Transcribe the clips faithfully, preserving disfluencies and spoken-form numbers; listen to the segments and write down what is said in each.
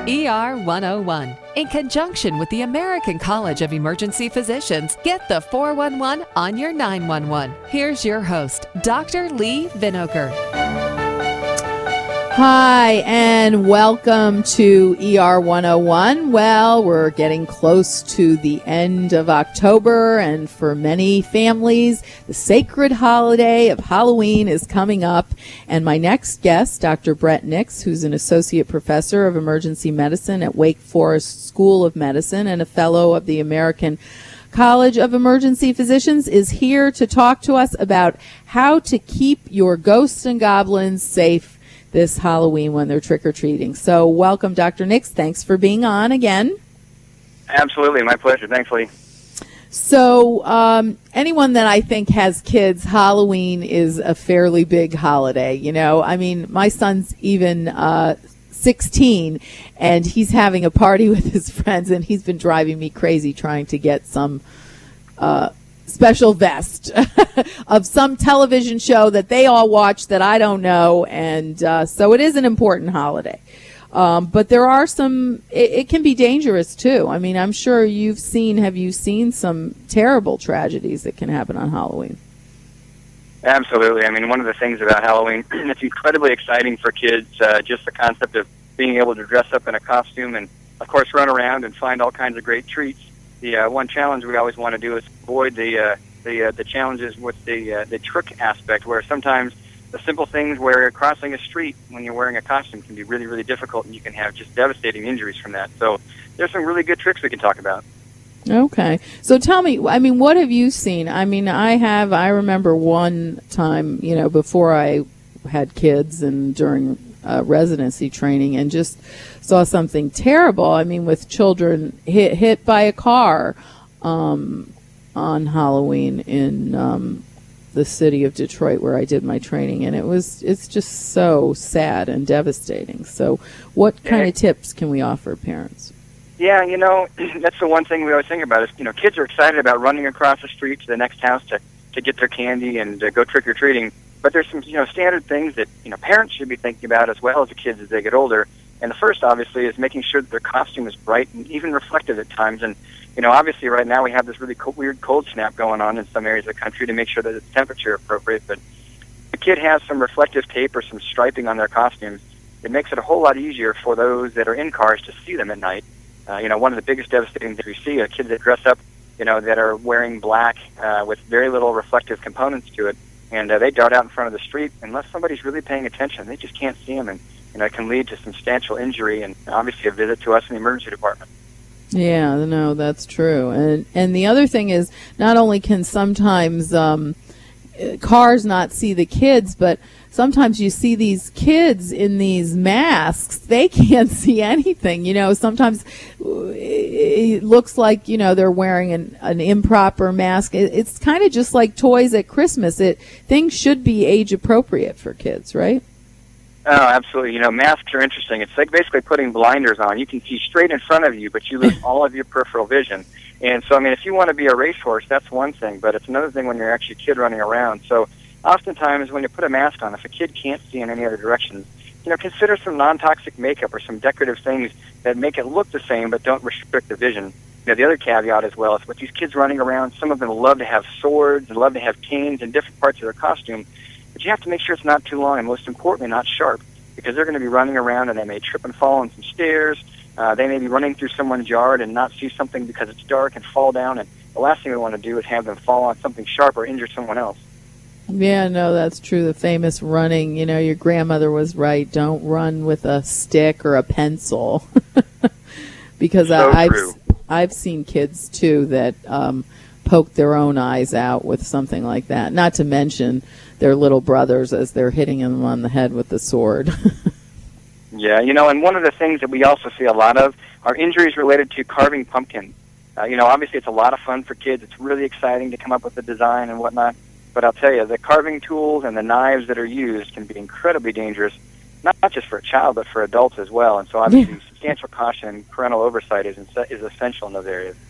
E R one oh one. In conjunction with the American College of Emergency Physicians, get the four one one on your nine one one. Here's your host, Doctor Lee Vinokur. Hi, and welcome to E R one oh one. Well, we're getting close to the end of October, and for many families, the sacred holiday of Halloween is coming up. And my next guest, Doctor Brett Nix, who's an associate professor of emergency medicine at Wake Forest School of Medicine and a fellow of the American College of Emergency Physicians, is here to talk to us about how to keep your ghosts and goblins safe this Halloween when they're trick-or-treating. So welcome, Doctor Nix. Thanks for being on again. Absolutely. My pleasure. Thanks, Lee. So um, anyone that I think has kids, Halloween is a fairly big holiday. You know, I mean, my son's even uh, sixteen, and he's having a party with his friends, and he's been driving me crazy trying to get some uh special vest of some television show that they all watch that I don't know, and uh, so it is an important holiday. Um, but there are some, it, it can be dangerous too. I mean, I'm sure you've seen, have you seen some terrible tragedies that can happen on Halloween? Absolutely. I mean, one of the things about Halloween, it's incredibly exciting for kids, uh, just the concept of being able to dress up in a costume and, of course, run around and find all kinds of great treats. The uh, one challenge we always want to do is avoid the uh, the uh, the challenges with the uh, the trick aspect, where sometimes the simple things where crossing a street when you're wearing a costume can be really, really difficult, and you can have just devastating injuries from that. So there's some really good tricks we can talk about. Okay. So tell me, I mean, what have you seen? I mean, I have, I remember one time, you know, before I had kids and during uh, residency training, and just saw something terrible. I mean, with children hit hit by a car um, on Halloween in um, the city of Detroit, where I did my training, and it was it's just so sad and devastating. So, what kind yeah. of tips can we offer parents? Yeah, you know, that's the one thing we always think about is, you know, kids are excited about running across the street to the next house to, to get their candy and uh, go trick-or-treating. But there's some, you know, standard things that, you know, parents should be thinking about as well as the kids as they get older. And the first, obviously, is making sure that their costume is bright and even reflective at times. And, you know, obviously right now we have this really co- weird cold snap going on in some areas of the country to make sure that it's temperature appropriate. But if the kid has some reflective tape or some striping on their costumes, it makes it a whole lot easier for those that are in cars to see them at night. Uh, you know, one of the biggest devastating things we see are kids that dress up, you know, that are wearing black uh, with very little reflective components to it. And uh, they dart out in front of the street. Unless somebody's really paying attention, they just can't see them. And, you know, it can lead to substantial injury and obviously a visit to us in the emergency department. Yeah, no, that's true. And and the other thing is, not only can sometimes um, cars not see the kids, but sometimes you see these kids in these masks. They can't see anything. You know, sometimes it looks like, you know, they're wearing an, an improper mask. It, it's kind of just like toys at Christmas. It things should be age appropriate for kids, right? Oh, absolutely. You know, masks are interesting. It's like basically putting blinders on. You can see straight in front of you, but you lose all of your peripheral vision. And so, I mean, if you want to be a racehorse, that's one thing, but it's another thing when you're actually a kid running around. So oftentimes when you put a mask on, if a kid can't see in any other directions, you know, consider some non-toxic makeup or some decorative things that make it look the same but don't restrict the vision. You know, the other caveat as well is with these kids running around, some of them love to have swords and love to have canes in different parts of their costume, but you have to make sure it's not too long and, most importantly, not sharp, because they're going to be running around and they may trip and fall on some stairs. Uh, they may be running through someone's yard and not see something because it's dark and fall down, and the last thing we want to do is have them fall on something sharp or injure someone else. Yeah, no, that's true. The famous running, you know, your grandmother was right. Don't run with a stick or a pencil. Because so I, I've true. I've seen kids, too, that um, poke their own eyes out with something like that. Not to mention their little brothers as they're hitting them on the head with the sword. Yeah, you know, and one of the things that we also see a lot of are injuries related to carving pumpkins. Uh, you know, obviously it's a lot of fun for kids. It's really exciting to come up with the design and whatnot. But I'll tell you, the carving tools and the knives that are used can be incredibly dangerous, not, not just for a child, but for adults as well. And so obviously substantial caution and parental oversight is, is essential in those areas.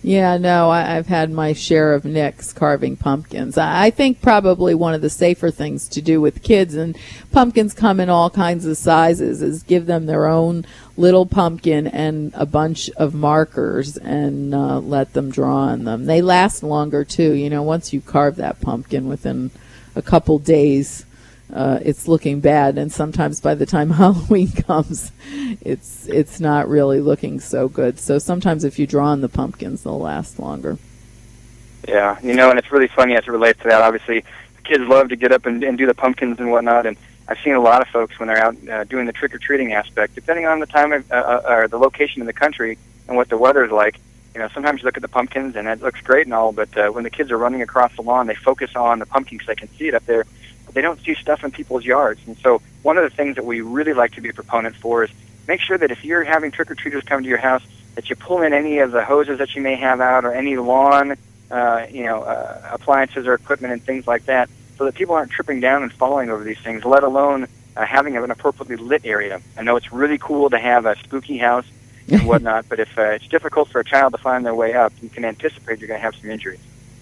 Yeah, no, I, I've had my share of nicks carving pumpkins. I, I think probably one of the safer things to do with kids, and pumpkins come in all kinds of sizes, is give them their own little pumpkin and a bunch of markers and uh, let them draw on them. They last longer, too. You know, once you carve that pumpkin within a couple days, Uh, it's looking bad, and sometimes by the time Halloween comes, it's it's not really looking so good. So sometimes if you draw on the pumpkins, they'll last longer. Yeah, you know, and it's really funny as it relates to that. Obviously, the kids love to get up and, and do the pumpkins and whatnot, and I've seen a lot of folks when they're out uh, doing the trick-or-treating aspect, depending on the time of, uh, or the location in the country and what the weather's like. You know, sometimes you look at the pumpkins, and it looks great and all, but uh, when the kids are running across the lawn, they focus on the pumpkin because they can see it up there. They don't see stuff in people's yards. And so one of the things that we really like to be a proponent for is make sure that if you're having trick-or-treaters come to your house, that you pull in any of the hoses that you may have out or any lawn, uh, you know, uh, appliances or equipment and things like that, so that people aren't tripping down and falling over these things, let alone uh, having an appropriately lit area. I know it's really cool to have a spooky house and whatnot, but if uh, it's difficult for a child to find their way up, you can anticipate you're going to have some injuries.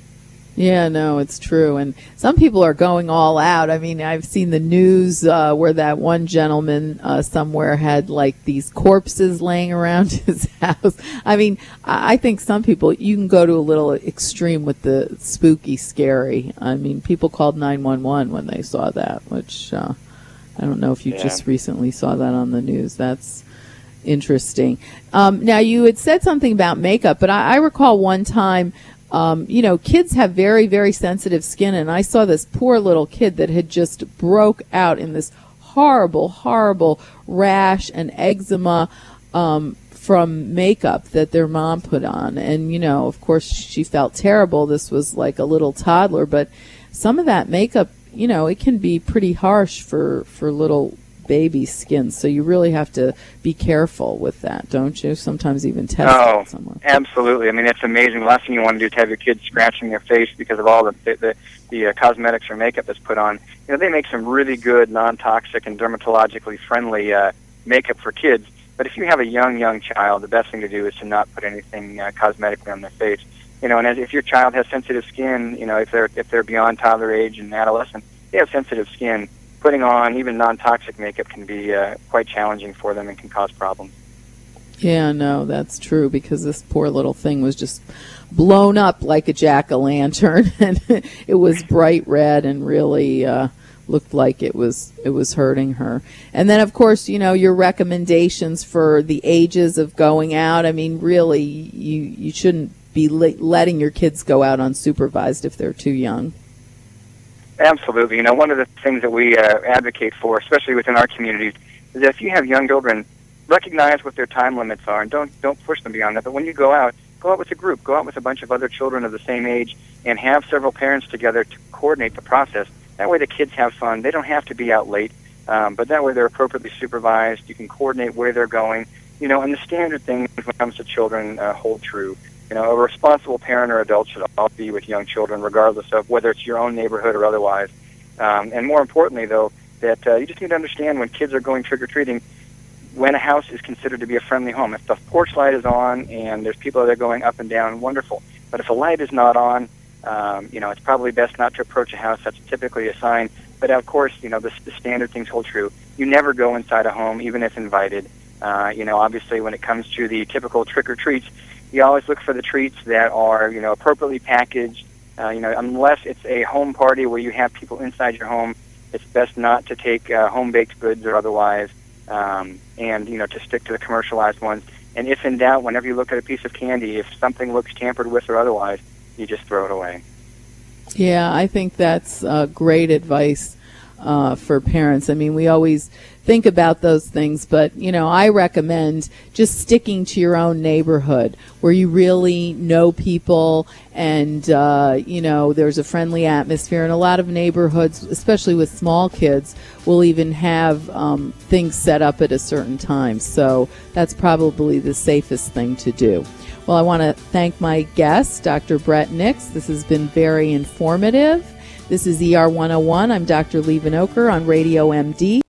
Yeah, no, it's true. And some people are going all out. I mean, I've seen the news uh, where that one gentleman uh, somewhere had like these corpses laying around his house. I mean, I think some people, you can go to a little extreme with the spooky, scary. I mean, people called nine one one when they saw that, which uh, I don't know if you yeah. just recently saw that on the news. That's interesting. Um, now, you had said something about makeup, but I, I recall one time, Um, you know, kids have very, very sensitive skin, and I saw this poor little kid that had just broke out in this horrible, horrible rash and eczema um, from makeup that their mom put on. And, you know, of course, she felt terrible. This was like a little toddler, but some of that makeup, you know, it can be pretty harsh for, for little baby skin, so you really have to be careful with that, don't you? Sometimes even test oh, it somewhere. Absolutely. I mean, it's amazing. The last thing you want to do is have your kids scratching their face because of all the the, the uh, cosmetics or makeup that's put on. You know, they make some really good, non-toxic and dermatologically friendly uh, makeup for kids. But if you have a young, young child, the best thing to do is to not put anything uh, cosmetically on their face. You know, and as, if your child has sensitive skin, you know, if they're if they're beyond toddler age and adolescent, they have sensitive skin. Putting on even non-toxic makeup can be uh, quite challenging for them and can cause problems. Yeah, no, that's true, because this poor little thing was just blown up like a jack-o'-lantern, and it was bright red and really uh, looked like it was it was hurting her. And then, of course, you know, your recommendations for the ages of going out. I mean, really, you, you shouldn't be le- letting your kids go out unsupervised if they're too young. Absolutely. You know, one of the things that we uh, advocate for, especially within our communities, is that if you have young children, recognize what their time limits are and don't don't push them beyond that. But when you go out, go out with a group, go out with a bunch of other children of the same age, and have several parents together to coordinate the process. That way the kids have fun. They don't have to be out late, um, but that way they're appropriately supervised. You can coordinate where they're going. You know, and the standard things when it comes to children uh, hold true. You know, a responsible parent or adult should always be with young children, regardless of whether it's your own neighborhood or otherwise. Um, and more importantly, though, that uh, you just need to understand when kids are going trick-or-treating, when a house is considered to be a friendly home. If the porch light is on and there's people that are going up and down, wonderful. But if a light is not on, um, you know, it's probably best not to approach a house. That's typically a sign. But, of course, you know, the, the standard things hold true. You never go inside a home, even if invited. Uh, you know, obviously, when it comes to the typical trick-or-treats, you always look for the treats that are, you know, appropriately packaged. Uh, you know, unless it's a home party where you have people inside your home, it's best not to take uh, home-baked goods or otherwise, um, and, you know, to stick to the commercialized ones. And if in doubt, whenever you look at a piece of candy, if something looks tampered with or otherwise, you just throw it away. Yeah, I think that's uh, great advice uh, for parents. I mean, we always think about those things, but, you know, I recommend just sticking to your own neighborhood where you really know people and, uh, you know, there's a friendly atmosphere. And a lot of neighborhoods, especially with small kids, will even have um, things set up at a certain time. So that's probably the safest thing to do. Well, I want to thank my guest, Doctor Brett Nix. This has been very informative. This is E R one oh one. I'm Doctor Lee Vinokur on Radio M D.